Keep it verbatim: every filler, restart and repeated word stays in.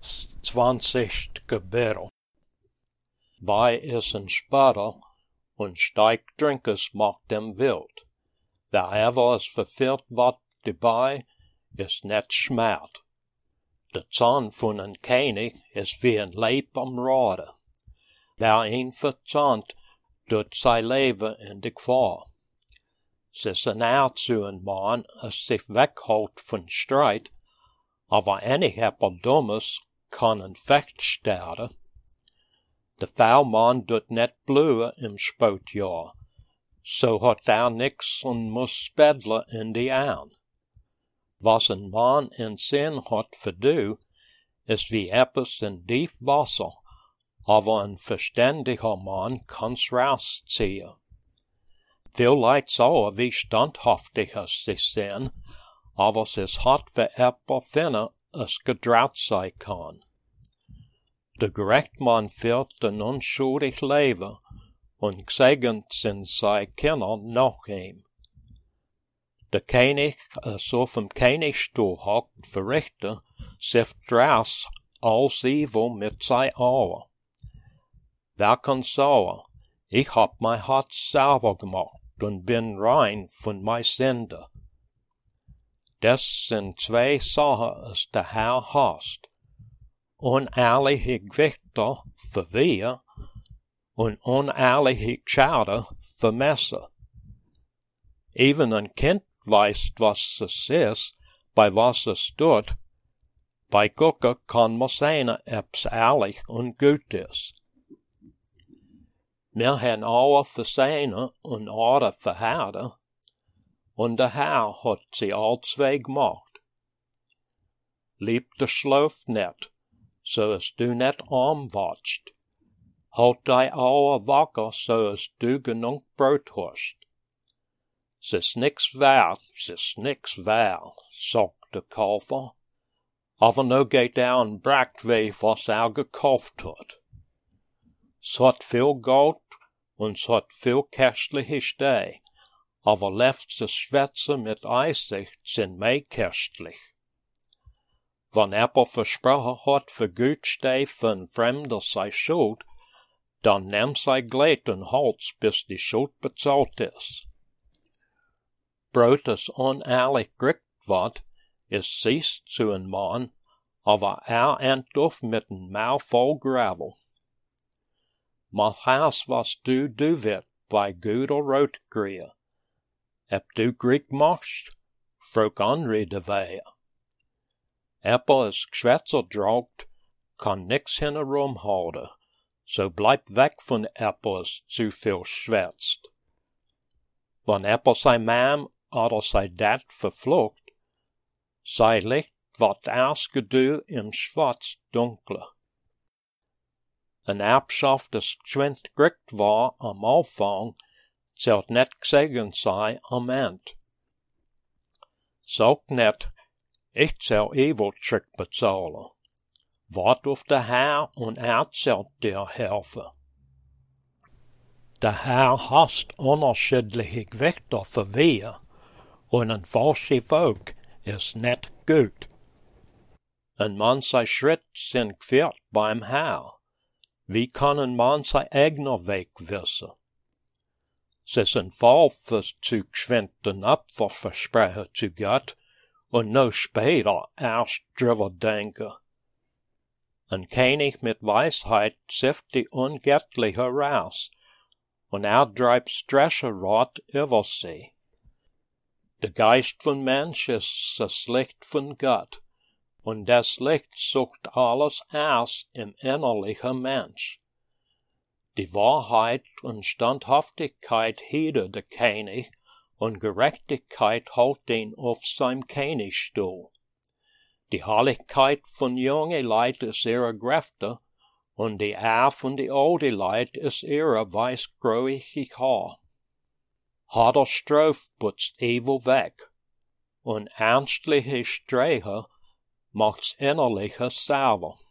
zwanzigste Kapitel. Wei is een sputter, und steigt drinkers macht dem wild. Wer ever is verfehlt wat dabei, is net schmert. De zahn van een koning is wie een leep am rade. Wer een verzahnt, doet zijn leven in de gevaar. Ze is een aard zu een man, als zich weghoudt van strijd, aber enig hepper dummes kan een vecht sterden. De vuilman doet net bluwen im spoutjaar, so hat daar niks en mus spedlen in die aan. Was een man in zin hat verdu, is wie eppes in diep Wasser, aber een verständiger man kan's rausziehen. Veel Leid sauer wie standhaftig es sich sind, aber es is hart für epper finne, es gedraut sei kann. De gerechtman führt een unschuldig leven, und gesegend sind sei Kinder noch ihm. De König, es auf dem Königstuhl hockt, verrichte, sift draus alles evil mit sei Auer. Wer kann sauer, ich hab mein Hart sauber gemacht und bin rein von mein Sünde. Das sind zwei Sachen, es der Herr hasst. Onehrliche Gewichter für wir und onehrliche Schade für Messer. Even ein Kind weiß, was es ist, bei was es tut. Bei Gucken kann man sehen, ob's ehrlich und gut ist. Wir haben Auer für Seine und Ohren für Herde, und der Herr hat sie all zwei gemacht. Lieb de Schlaf net, so as du net arm watst. Halt die Auer wakker, so as du genug Brot hast. S'is nix wert, s'is nix wert, sagt de Kaufer, aber nu geht er en brakt weh, was er gekauft hat. S'hat viel Gold und s'hat viel kerstliche Stei, aber left se schwätze mit Einsicht sind mei kerstlich. Wann epper versprochen hat für gut stei von Fremder sei Schuld, dann nimm sei Gleit und Holz, bis die Schuld bezahlt ist. Brot, das unehrlich gekriegt wird, ist süß zu ein Mann, aber er endet mit ein Maul voll Gravel. Mach has was du du wird bei gut oder rot kriegen. Ob du Grieg machst, frag andere dabei. Epper is Geschwätzer draugt, kann nix hinterumhalten, so bleib weg von Epper is zu viel schwätzt. Wann Epper sei Mam oder sei Dat verflucht, sei Licht wat erst gedu im Schwarz dunkle. Een Erbschaft, das geschwind gekriegt war am Anfang, zählt net gesegnet sei am End. Sagt net, ich zähl evil Trick bezahlen. Wart auf der Herr und er zählt dir helfen. Der Herr hasst unterschiedliche Gewichter für wir, und ein falsche Volk ist net gut. Ein Mann sei Schritt sind geführt beim Herr. Wie kann ein Mann sein eigener Weg wissen? Es ist ein Fall für zu geschwind den Opfer versprechen zu Gott, und no später erst drüber denken. Ein König mit Weisheit sift die Ungöttliche raus, und er treibt Strescherrad über sie. Der Geist von Mensch ist das Licht von Gott, und das Licht sucht alles aus im innerlichen Mensch. Die Wahrheit und Standhaftigkeit hiede der König, und Gerechtigkeit hält ihn auf seinem Königstuhl. Die Herrlichkeit von junge Leid ist ihre Kräfte, und die Ehre von die alte Leid ist ihre weißgrauige Haar. Harter Strof putzt evil weg, und ernstliche Sträche macht's innerliche sauber.